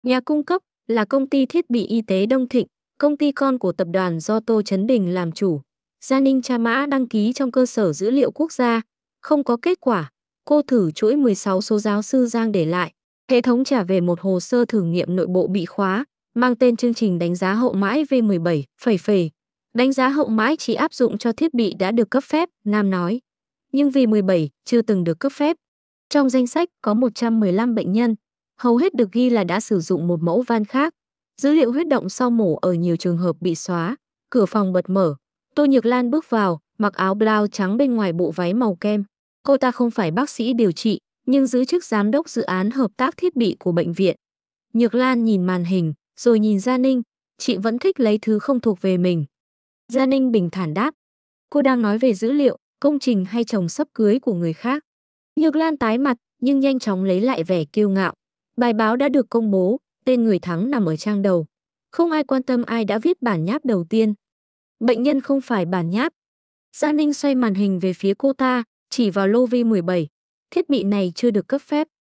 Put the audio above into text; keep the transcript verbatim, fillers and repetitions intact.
Nhà cung cấp là công ty thiết bị y tế Đông Thịnh, công ty con của tập đoàn do Tô Chấn Đình làm chủ. Gia Ninh tra mã đăng ký trong cơ sở dữ liệu quốc gia, không có kết quả. Cô thử chuỗi mười sáu số giáo sư Giang để lại. Hệ thống trả về một hồ sơ thử nghiệm nội bộ bị khóa, mang tên chương trình đánh giá hậu mãi V mười bảy, phẩy phẩy. Đánh giá hậu mãi chỉ áp dụng cho thiết bị đã được cấp phép, Nam nói. Nhưng V mười bảy chưa từng được cấp phép. Trong danh sách có một trăm mười lăm bệnh nhân, hầu hết được ghi là đã sử dụng một mẫu van khác. Dữ liệu huyết động sau mổ ở nhiều trường hợp bị xóa. Cửa phòng bật mở. Tô Nhược Lan bước vào, mặc áo blau trắng bên ngoài bộ váy màu kem. Cô ta không phải bác sĩ điều trị, nhưng giữ chức giám đốc dự án hợp tác thiết bị của bệnh viện. Nhược Lan nhìn màn hình, rồi nhìn Gia Ninh. Chị vẫn thích lấy thứ không thuộc về mình. Gia Ninh bình thản đáp. Cô đang nói về dữ liệu, công trình hay chồng sắp cưới của người khác. Nhược Lan tái mặt, nhưng nhanh chóng lấy lại vẻ kiêu ngạo. Bài báo đã được công bố, tên người thắng nằm ở trang đầu. Không ai quan tâm ai đã viết bản nháp đầu tiên. Bệnh nhân không phải bản nháp. Gia Ninh xoay màn hình về phía cô ta, chỉ vào lô V mười bảy. Thiết bị này chưa được cấp phép.